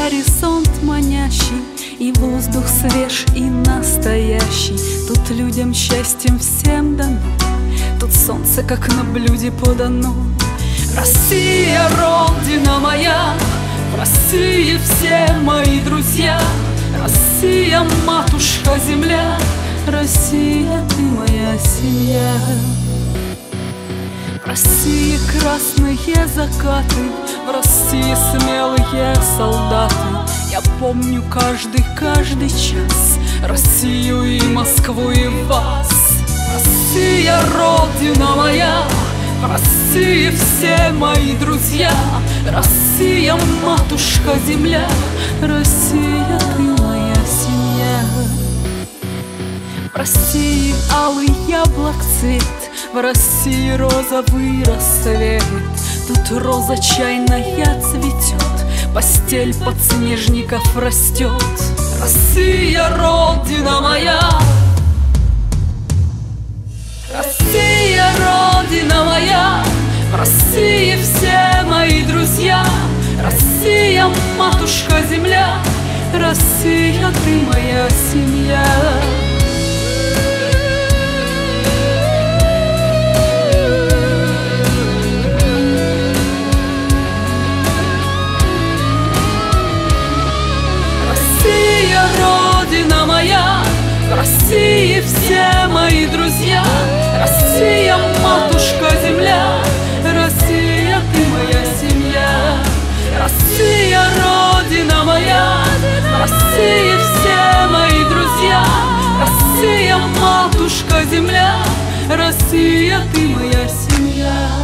горизонт манящий, и воздух свеж и настоящий. Тут людям счастьем всем дано, тут солнце как на блюде подано. Россия, родина моя, в России все мои друзья. Россия, матушка земля, Россия, ты моя семья. В России красные закаты, в России смелые солдаты. Я помню каждый час Россию и Москву и вас. Россия, родина моя, в России все мои друзья. Россия, матушка земля, Россия, ты моя семья. В России алый яблок цвет, в России розовый рассвет. Тут роза чайная цветет, постель подснежников растет. Россия, родина моя, Россия, родина моя, в России все мои друзья. Россия, матушка земля, Россия, ты моя семья. Россия, родина моя, в России все мои друзья. Россия, матушка земля, Россия, ты моя семья. Россия, родина моя, в России все мои друзья. Россия, матушка земля, Россия, ты моя семья.